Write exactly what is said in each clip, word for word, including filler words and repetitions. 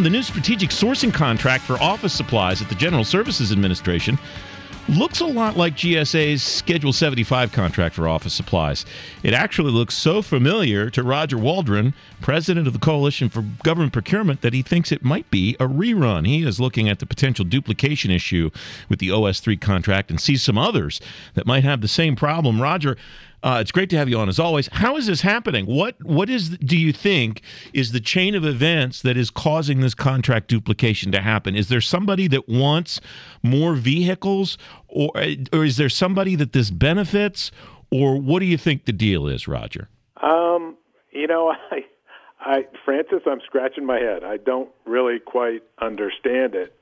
the new strategic sourcing contract for office supplies at the General Services Administration looks a lot like G S A's Schedule seventy-five contract for office supplies. It actually looks so familiar to Roger Waldron, president of the Coalition for Government Procurement, that he thinks it might be a rerun. He is looking at the potential duplication issue with the O S three contract and sees some others that might have the same problem. Roger, Uh, it's great to have you on, as always. How is this happening? What What is, do you think, is the chain of events that is causing this contract duplication to happen? Is there somebody that wants more vehicles, or, or is there somebody that this benefits, or what do you think the deal is, Roger? Um, you know, I, I, Francis, I'm scratching my head. I don't really quite understand it.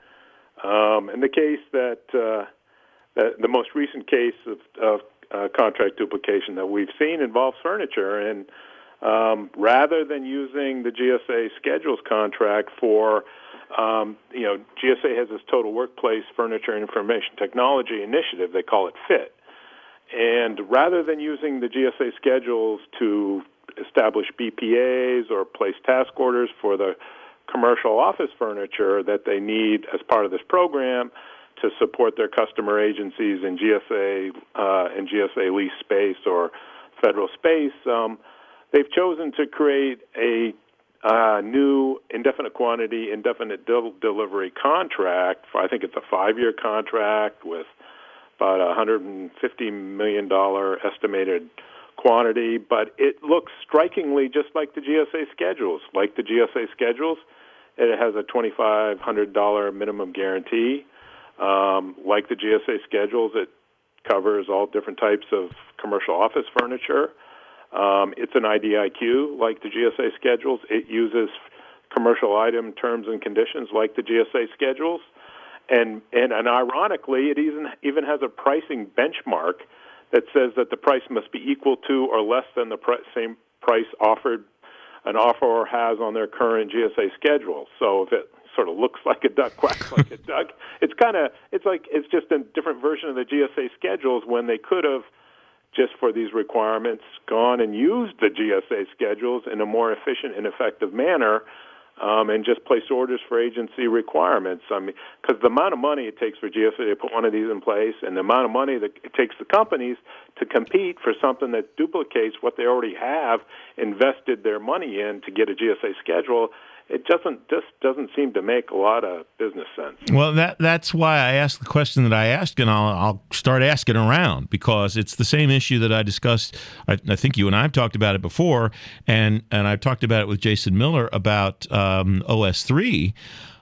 Um, in the case that, uh, the, the most recent case of, of Uh, contract duplication that we've seen involves furniture, and um, rather than using the G S A schedules contract for, um, you know, G S A has this Total Workplace Furniture and Information Technology Initiative, they call it FIT, and rather than using the G S A schedules to establish B P As or place task orders for the commercial office furniture that they need as part of this program, to support their customer agencies in G S A uh, in G S A lease space or federal space, um, they've chosen to create a uh, new indefinite quantity, indefinite del- delivery contract. For, I think it's a five-year contract with about a one hundred fifty million dollars estimated quantity, but it looks strikingly just like the G S A schedules. Like the G S A schedules, it has a twenty-five hundred dollars minimum guarantee. Um, like the G S A schedules, it covers all different types of commercial office furniture. Um, it's an I D I Q like the G S A schedules. It uses commercial item terms and conditions like the G S A schedules. And, and, and ironically, it even, even has a pricing benchmark that says that the price must be equal to or less than the pr- same price offered an offeror has on their current G S A schedule. So if it sort of looks like a duck, quacks like a duck, it's kind of, it's like, it's just a different version of the G S A schedules when they could have, just for these requirements, gone and used the G S A schedules in a more efficient and effective manner, um, and just place orders for agency requirements. I mean, because the amount of money it takes for G S A to put one of these in place, and the amount of money that it takes the companies to compete for something that duplicates what they already have invested their money in to get a G S A schedule, it doesn't just doesn't seem to make a lot of business sense. Well, that that's why I asked the question that I asked, and I'll, I'll start asking around, because it's the same issue that I discussed. I, I think you and I have talked about it before, and, and I've talked about it with Jason Miller about um, O S three.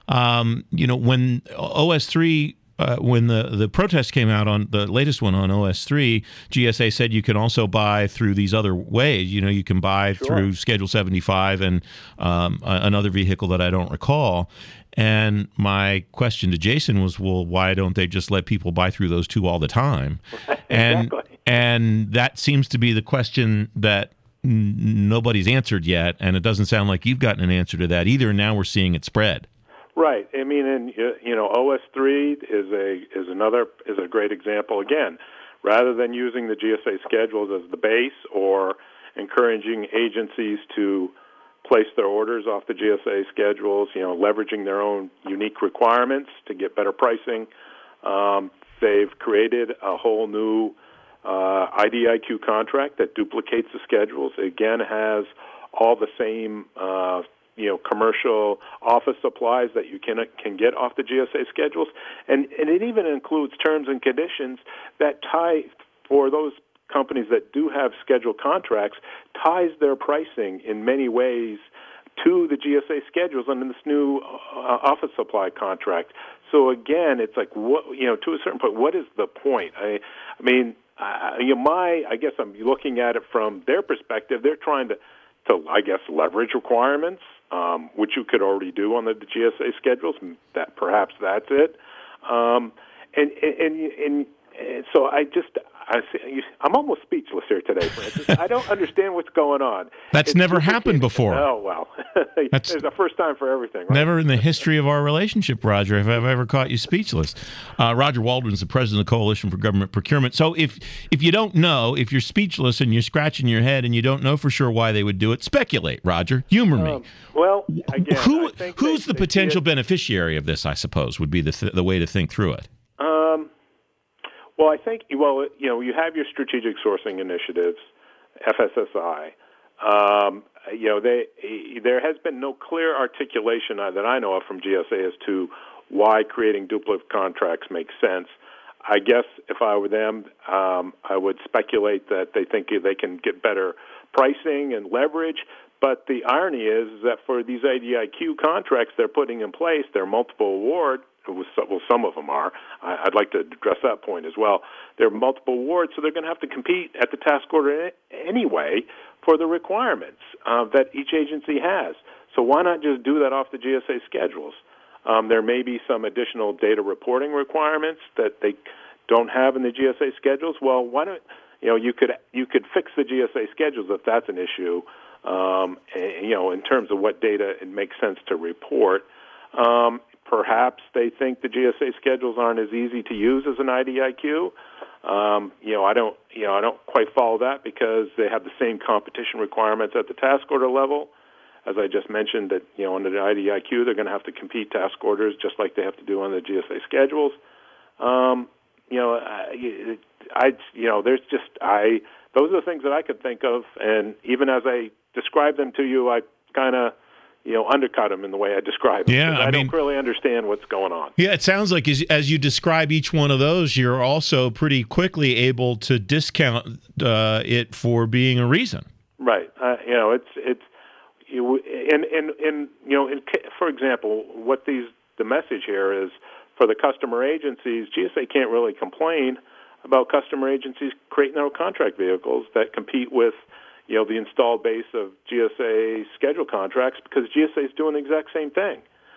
Um, you know, when O S three... Uh, when the, the protest came out on the latest one on O S three, G S A said you can also buy through these other ways. You know, you can buy sure. through Schedule seventy-five and um, another vehicle that I don't recall. And my question to Jason was, well, why don't they just let people buy through those two all the time? And exactly. And that seems to be the question that n- nobody's answered yet, and it doesn't sound like you've gotten an answer to that either. Now we're seeing it spread. Right. I mean, and you know, O S three is a is another is a great example. Again, rather than using the G S A schedules as the base or encouraging agencies to place their orders off the G S A schedules, you know, leveraging their own unique requirements to get better pricing, um, they've created a whole new uh, I D I Q contract that duplicates the schedules. It again has all the same uh, you know, commercial office supplies that you can can get off the G S A schedules, and and it even includes terms and conditions that tie, for those companies that do have scheduled contracts, ties their pricing in many ways to the G S A schedules under this new uh, office supply contract. So again, it's like, what, you know, to a certain point, what is the point? I, I mean, I, you know, my, I guess I'm looking at it from their perspective. They're trying to, to I guess, leverage requirements, um, which you could already do on the, the G S A schedules. That perhaps that's it. Um, and, and and And so I just, I, I'm almost speechless here today, Francis. I don't understand what's going on. That's It's never happened before. Oh, well. That's There's a first time for everything, right? Never in the history of our relationship, Roger, have I ever caught you speechless. Uh, Roger Waldron's the president of the Coalition for Government Procurement. So if if you don't know, if you're speechless and you're scratching your head and you don't know for sure why they would do it, speculate, Roger. Humor me. Um, well, again, Who, I think who's they, the they potential did, beneficiary of this, I suppose, would be the, th- the way to think through it. Um, well, I think, well, you know, you have your strategic sourcing initiatives, F S S I. Um, you know, they, there has been no clear articulation that I know of from G S A as to why creating duplicate contracts makes sense. I guess if I were them, um, I would speculate that they think they can get better pricing and leverage. But the irony is that for these I D I Q contracts they're putting in place, they're multiple award. Well, some of them are. I'd like to address that point as well. There are multiple awards, so they're going to have to compete at the task order anyway for the requirements uh, that each agency has. So why not just do that off the G S A schedules? Um, there may be some additional data reporting requirements that they don't have in the G S A schedules. Well, why don't you know you could you could fix the G S A schedules if that's an issue. Um, and, you know, in terms of what data it makes sense to report. Um, Perhaps they think the G S A schedules aren't as easy to use as an I D I Q. Um, you know, I don't, you know, I don't quite follow that because they have the same competition requirements at the task order level. As I just mentioned, that you know, under the I D I Q, they're going to have to compete task orders just like they have to do on the G S A schedules. Um, you know, I, I, you know, there's just I. Those are the things that I could think of, and even as I describe them to you, I kind of. You know, undercut them in the way I describe them. Yeah, I, I mean, don't really understand what's going on. Yeah, it sounds like as, as you describe each one of those, you're also pretty quickly able to discount uh, it for being a reason. Right. Uh, you know, it's it's you, and and and you know, in, for example, what these the message here is for the customer agencies. G S A can't really complain about customer agencies creating their own contract vehicles that compete with. You know, the installed base of G S A schedule contracts because G S A is doing the exact same thing.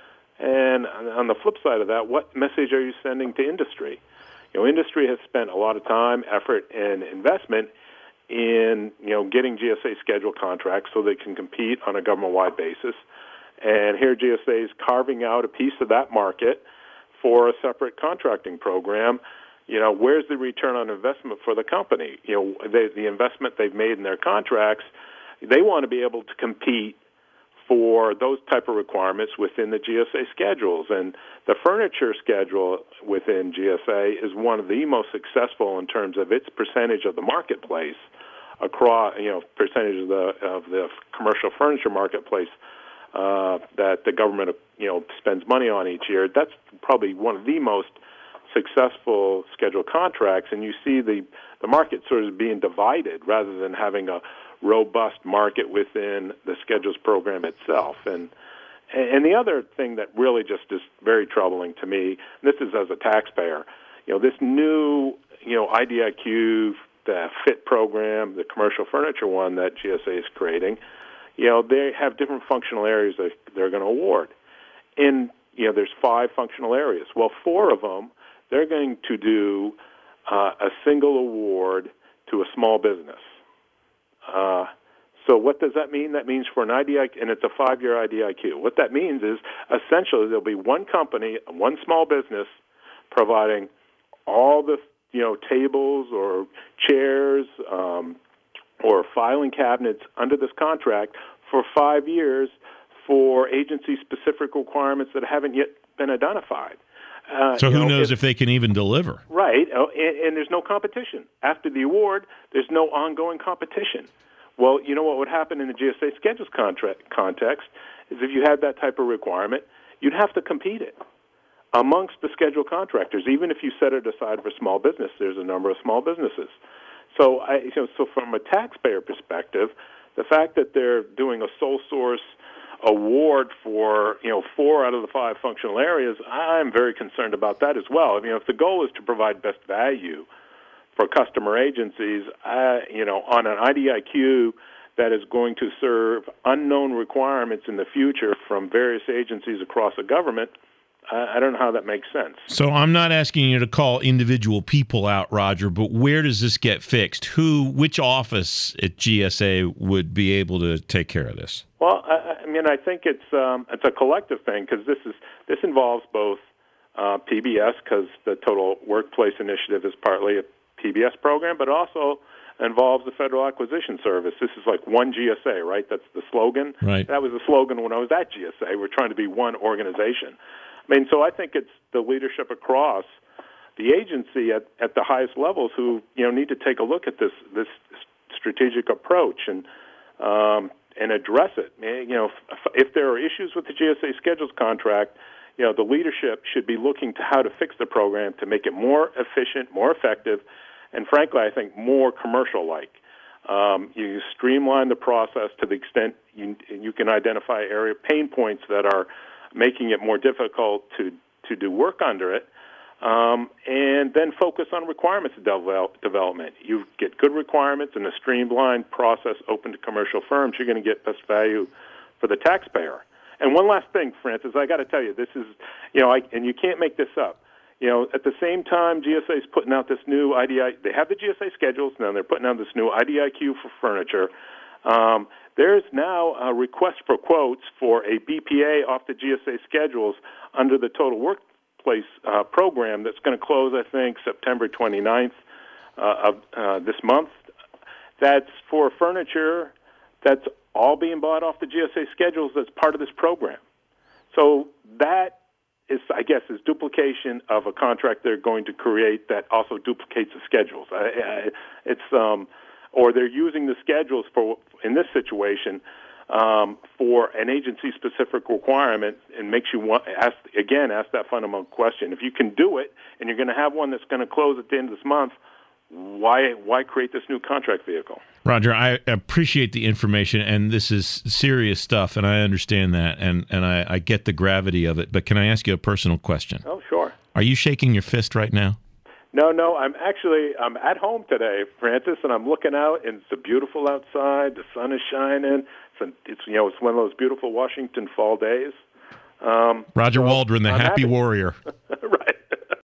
And on the flip side of that, what message are you sending to industry? You know, industry has spent a lot of time, effort, and investment in, you know, getting G S A schedule contracts so they can compete on a government-wide basis. And here G S A is carving out a piece of that market for a separate contracting program. You know, where's the return on investment for the company? You know, they, the investment they've made in their contracts, they want to be able to compete for those type of requirements within the G S A schedules. And the furniture schedule within G S A is one of the most successful in terms of its percentage of the marketplace across, you know, percentage of the of the commercial furniture marketplace uh, that the government, you know, spends money on each year. That's probably one of the most successful scheduled contracts, and you see the, the market sort of being divided rather than having a robust market within the schedules program itself. And and the other thing that really just is very troubling to me, and this is as a taxpayer, you know, this new, you know, I D I Q, the FIT program, the commercial furniture one that G S A is creating, you know, they have different functional areas that they're going to award. In, you know, there's five functional areas. Well, four of them, they're going to do uh, a single award to a small business. Uh, so what does that mean? That means for an I D I Q, and it's a five-year I D I Q. What that means is essentially there'll be one company, one small business, providing all the you know tables or chairs um, or filing cabinets under this contract for five years for agency-specific requirements that haven't yet been identified. Uh, so who know, knows if, if they can even deliver? Right, uh, and, and there's no competition. After the award, there's no ongoing competition. Well, you know what would happen in the G S A schedules contract context is if you had that type of requirement, you'd have to compete it amongst the scheduled contractors. Even if you set it aside for small business, there's a number of small businesses. So, I, you know, so from a taxpayer perspective, the fact that they're doing a sole source award for, you know, four out of the five functional areas, I'm very concerned about that as well. I mean, if the goal is to provide best value for customer agencies, uh, you know, on an I D I Q that is going to serve unknown requirements in the future from various agencies across the government, I, I don't know how that makes sense. So I'm not asking you to call individual people out, Roger, but where does this get fixed? Who, which office at G S A would be able to take care of this? Well, I, I mean, I think it's um, it's a collective thing because this is this involves both uh, P B S, because the Total Workplace Initiative is partly a P B S program, but also involves the Federal Acquisition Service. This is like one G S A, right? That's the slogan. Right. That was the slogan when I was at G S A. We're trying to be one organization. I mean, so I think it's the leadership across the agency at, at the highest levels who, you know, need to take a look at this this strategic approach and um, and address it. You know, if, if there are issues with the G S A schedules contract, you know, the leadership should be looking to how to fix the program to make it more efficient, more effective, and frankly, I think more commercial-like. Um, you streamline the process to the extent you, you can identify area pain points that are making it more difficult to, to do work under it, um, and then focus on requirements develop, development. You get good requirements in a streamlined process open to commercial firms, you're going to get best value for the taxpayer. And one last thing, Francis, I got to tell you, this is, you know, I, and you can't make this up. You know, at the same time, G S A is putting out this new I D I. They have the G S A schedules, now they're putting out this new I D I Q for furniture. Um, there's now a request for quotes for a B P A off the G S A schedules under the Total Workplace uh, program that's going to close, I think, September twenty-ninth uh, of uh, this month. That's for furniture that's all being bought off the G S A schedules as part of this program. So that is, I guess, is duplication of a contract they're going to create that also duplicates the schedules. I, I, it's um, or they're using the schedules for, in this situation, um, for an agency-specific requirement, and makes you want ask again ask that fundamental question: if you can do it, and you're going to have one that's going to close at the end of this month, why why create this new contract vehicle? Roger, I appreciate the information, and this is serious stuff, and I understand that, and, and I, I get the gravity of it. But can I ask you a personal question? Oh, sure. Are you shaking your fist right now? No, no. I'm actually I'm at home today, Francis, and I'm looking out, and it's beautiful outside. The sun is shining. It's, a, it's you know it's one of those beautiful Washington fall days. Um, Roger so Waldron, the I'm happy happy. warrior.